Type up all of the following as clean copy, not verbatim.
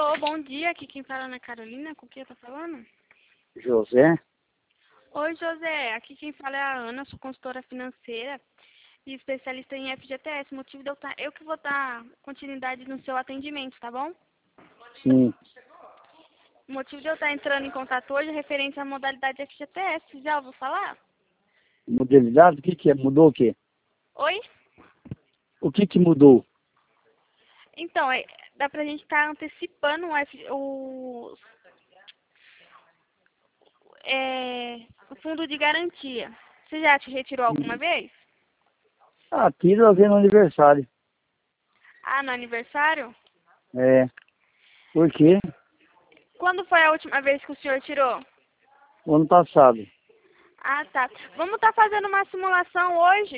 Alô, bom dia. Aqui quem fala é Ana Carolina. Com quem tá falando? José? Oi, José. Aqui quem fala é a Ana, sou consultora financeira e especialista em FGTS. O motivo de eu que vou dar continuidade no seu atendimento, tá bom? Sim. O motivo de eu estar entrando em contato hoje é referente à modalidade FGTS. Já ouviu falar? Modalidade? O que que é? Mudou o quê? Oi? O que que mudou? Então, dá pra gente estar antecipando o fundo de garantia. Você já te retirou alguma vez? Ah, tira ver no aniversário. Ah, no aniversário? É. Por quê? Quando foi a última vez que o senhor tirou? O ano passado. Ah, tá. Vamos estar fazendo uma simulação hoje?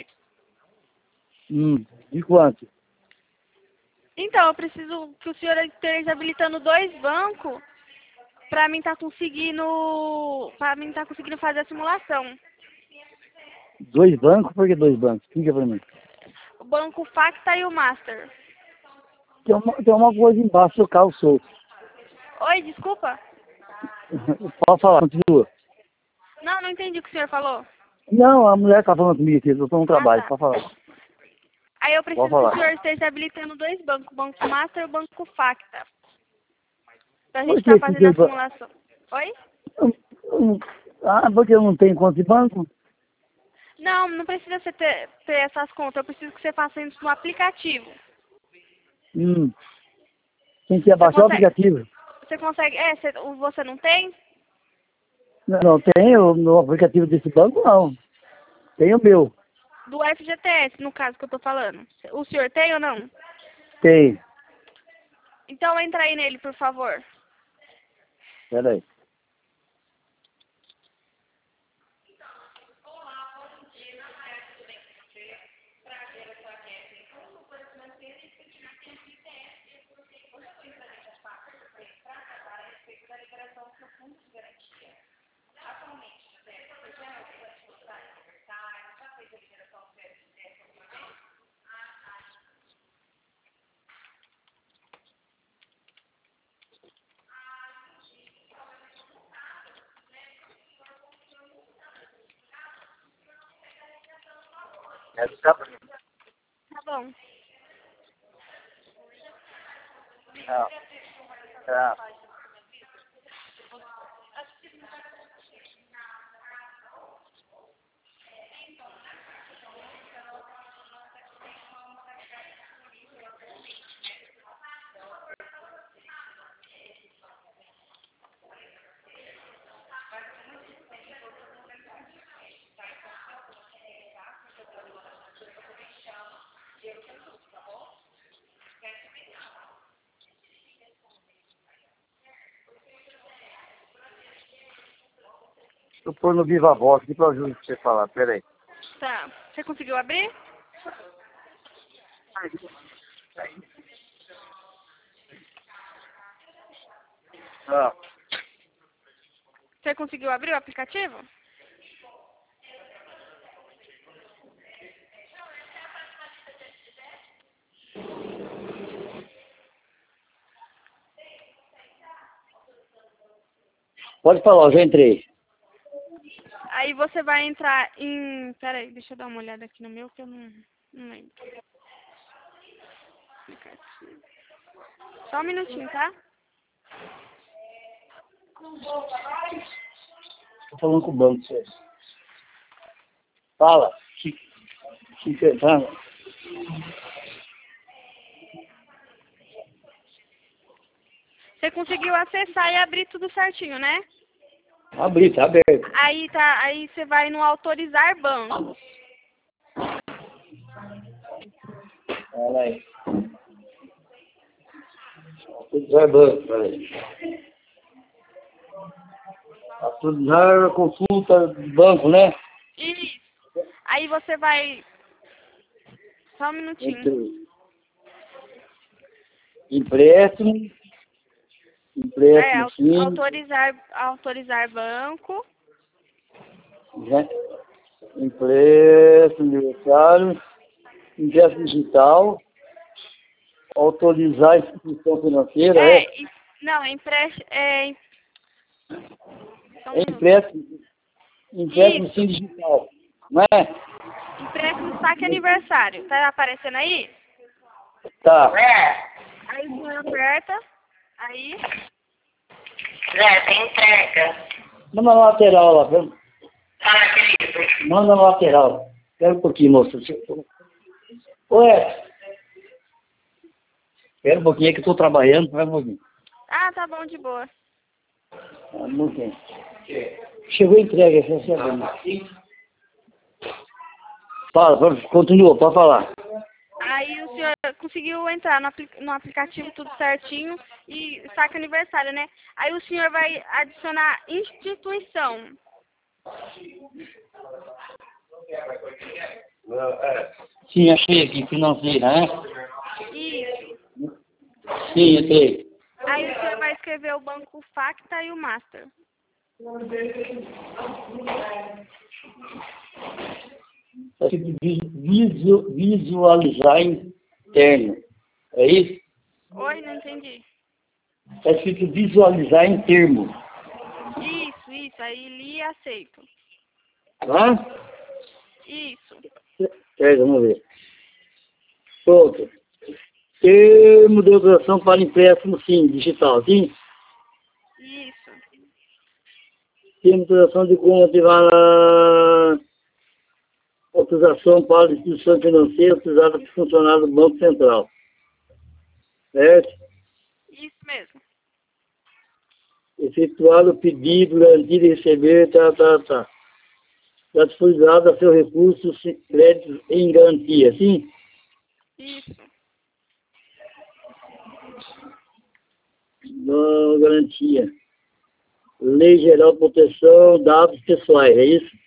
De quanto? Então, eu preciso que o senhor esteja habilitando 2 bancos para mim estar conseguindo fazer a simulação. 2 bancos? Por que 2 bancos? Explica pra mim. O banco Facta e o Master. Tem uma coisa embaixo do carro solto. Oi, desculpa. Pode falar, continua. Não entendi o que o senhor falou. Não, a mulher tá falando comigo aqui, eu tô no Ah, trabalho, tá. pode falar. Aí eu Pode preciso que o falar. senhor esteja habilitando 2 bancos, o Banco Master e o Banco Facta. Pra gente Por que estar esses fazendo a 2 bancos? simulação. Oi? Ah, porque eu não tenho conta de banco? Não precisa você ter essas contas. Eu preciso que você faça isso no aplicativo. Tem que Você abaixar o consegue? aplicativo. Você consegue? Você não tem? Não tenho no aplicativo desse banco, não. Tem o meu. Do FGTS, no caso que eu tô falando. O senhor tem ou não? Tem. Então entra aí nele, por favor. Pera aí. Tá bom. Tá. Tô pondo no Viva Voz aqui pra ajuda pra você falar. Pera aí. Tá. Você conseguiu abrir? Ah, Você conseguiu abrir o aplicativo? pode falar, eu já entrei. Aí você vai entrar em... Pera aí, deixa eu dar uma olhada aqui no meu que eu não lembro. Aplicativo. Só um minutinho, tá? Tô falando com o banco, você. Fala. Fala. Você conseguiu acessar e abrir tudo certinho, né? Abri, tá aberto. Aí você vai no autorizar banco. Olha aí. Autorizar banco, pera aí. Autorizar consulta de banco, né? Isso. Aí você vai... Só um minutinho. Entrei. Empréstimo. Empréstimo, sim. Autorizar banco. Né? Empréstimo aniversário. Empréstimo digital. Autorizar a instituição financeira, é? Não, é empréstimo. É empréstimo sim digital, não é? Empréstimo saque aniversário. Tá aparecendo aí? Tá. Aí o senhor aperta. Aí. Tem entrega. Manda na lateral lá. Fala, querido. Manda na lateral. Espera um pouquinho, moça. Ué. Espera um pouquinho que eu tô trabalhando. Espera um pouquinho. Ah, tá bom, de boa. Não tem. Chegou a entrega. Fala, continua, pode falar. Aí o senhor conseguiu entrar no aplicativo tudo certinho e saque aniversário, né? Aí o senhor vai adicionar instituição. Sim, achei aqui, financeira, né? Isso. Sim, entrei. Aí o senhor vai escrever o banco Facta e o Master. Tá escrito visualizar interno. É isso? Oi, não entendi. Está escrito visualizar em termo. Isso. Aí li e aceito. Hã? Isso. Certo, vamos ver. Pronto. Termo de autorização para empréstimo, sim, digital, sim? Isso. Termo de autorização de conta para autorização para instituição financeira utilizada por funcionário do Banco Central. Certo? Isso mesmo. Efetuado o pedido, garantir e receber, tá. Gratificado a seu recurso, crédito em garantia, sim? Isso. Não, garantia. Lei Geral de Proteção, dados pessoais, é isso?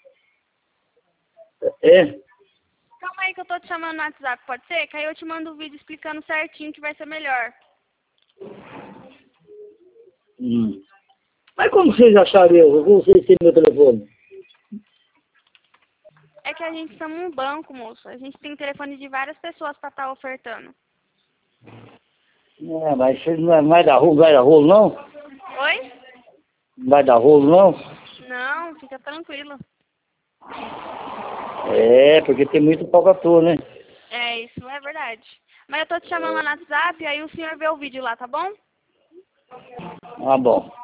É? Calma aí que eu tô te chamando no WhatsApp, pode ser? Que aí eu te mando o vídeo explicando certinho que vai ser melhor. Mas como vocês acharam eu? Como vocês têm meu telefone? É que a gente estamos um banco, moço. A gente tem telefone de várias pessoas pra estar ofertando. Mas você não vai dar rolo, não? Oi? Não vai dar rolo, não? Não, fica tranquilo. É, porque tem muito falcatrua, né? É, isso é verdade. Mas eu tô te chamando lá no WhatsApp, aí o senhor vê o vídeo lá, tá bom? Ah, bom.